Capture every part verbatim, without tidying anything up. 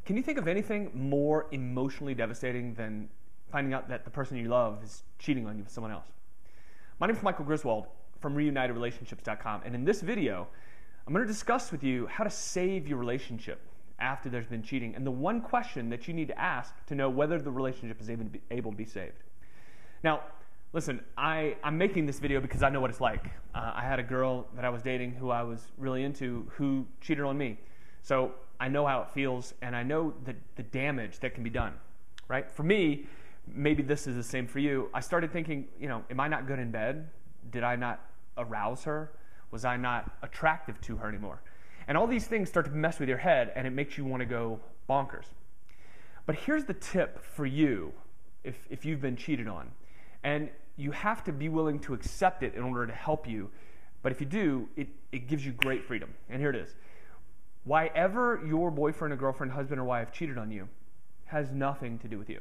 Can you think of anything more emotionally devastating than finding out that the person you love is cheating on you with someone else? My name is Michael Griswold from reunited relationships dot com, and in this video, I'm going to discuss with you how to save your relationship after there's been cheating, and the one question that you need to ask to know whether the relationship is able to be, able to be saved. Now, listen, I, I'm making this video because I know what it's like. Uh, I had a girl that I was dating who I was really into who cheated on me. So I know how it feels, and I know the, the damage that can be done, right? For me, maybe this is the same for you. I started thinking, you know, am I not good in bed? Did I not arouse her? Was I not attractive to her anymore? And all these things start to mess with your head, and it makes you want to go bonkers. But here's the tip for you if, if you've been cheated on. And you have to be willing to accept it in order to help you. But if you do, it, it gives you great freedom. And here it is. Why ever your boyfriend or girlfriend, husband or wife cheated on you has nothing to do with you.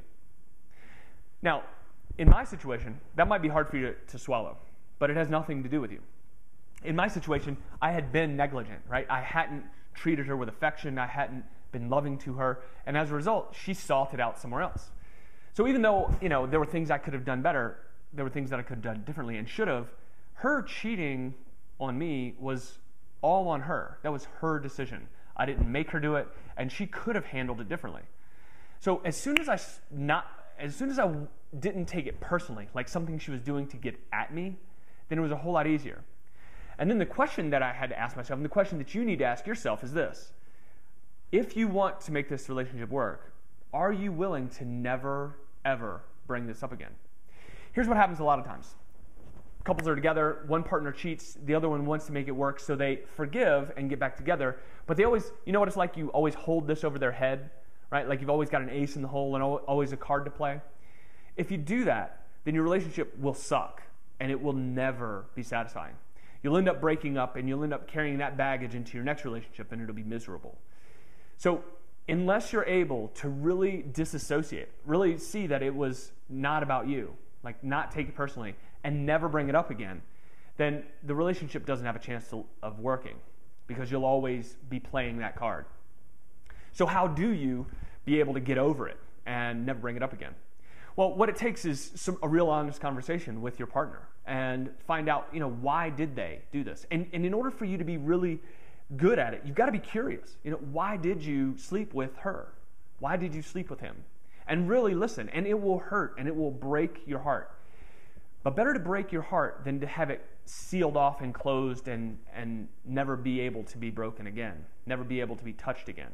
Now, in my situation, that might be hard for you to, to swallow, but it has nothing to do with you. In my situation, I had been negligent, right? I hadn't treated her with affection. I hadn't been loving to her. And as a result, she sought it out somewhere else. So even though, you know, there were things I could have done better, there were things that I could have done differently and should have, her cheating on me was all on her. That was her decision. I didn't make her do it, and she could have handled it differently. So as soon as I not, as soon as I didn't take it personally, like something she was doing to get at me, then it was a whole lot easier. And then the question that I had to ask myself, and the question that you need to ask yourself is this: if you want to make this relationship work, are you willing to never, ever bring this up again? Here's what happens a lot of times. Couples are together, one partner cheats, the other one wants to make it work, so they forgive and get back together, but they always, you know what it's like, you always hold this over their head, right? Like you've always got an ace in the hole and always a card to play. If you do that, then your relationship will suck, and it will never be satisfying. You'll end up breaking up, and you'll end up carrying that baggage into your next relationship, and it'll be miserable. So unless you're able to really disassociate, really see that it was not about you, like not take it personally, and never bring it up again, then the relationship doesn't have a chance to, of working, because you'll always be playing that card. So how do you be able to get over it and never bring it up again? Well, what it takes is some, a real honest conversation with your partner and find out, you know, why did they do this? And, and in order for you to be really good at it, you've got to be curious. You know, why did you sleep with her? Why did you sleep with him? And really listen, and it will hurt and it will break your heart. But better to break your heart than to have it sealed off and closed and, and never be able to be broken again, never be able to be touched again.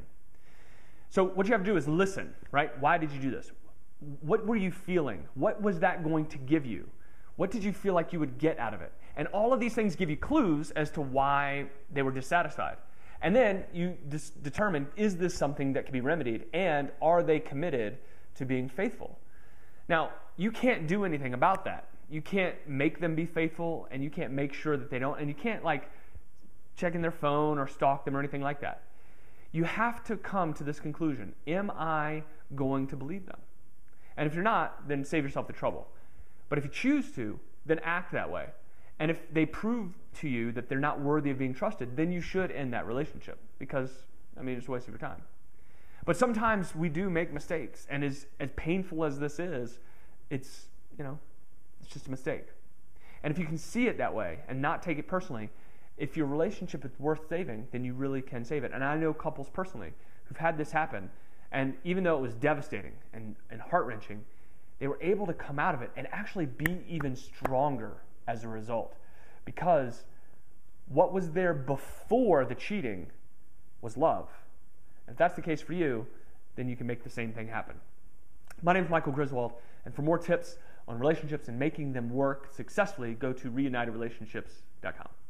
So what you have to do is listen, right? Why did you do this? What were you feeling? What was that going to give you? What did you feel like you would get out of it? And all of these things give you clues as to why they were dissatisfied. And then you dis- determine, is this something that can be remedied? And are they committed to being faithful? Now, you can't do anything about that. You can't make them be faithful, and you can't make sure that they don't, and you can't like check in their phone or stalk them or anything like that. You have to come to this conclusion: am I going to believe them? And if you're not, then save yourself the trouble. But if you choose to, then act that way. And if they prove to you that they're not worthy of being trusted, then you should end that relationship, because, I mean, it's a waste of your time. But sometimes we do make mistakes, and as, as painful as this is, it's, you know, it's just a mistake. And if you can see it that way and not take it personally, if your relationship is worth saving, then you really can save it. And I know couples personally who've had this happen, and even though it was devastating and, and heart-wrenching, they were able to come out of it and actually be even stronger as a result. Because what was there before the cheating was love. And if that's the case for you, then you can make the same thing happen. My name is Michael Griswold, and for more tips on relationships and making them work successfully, go to reunited relationships dot com.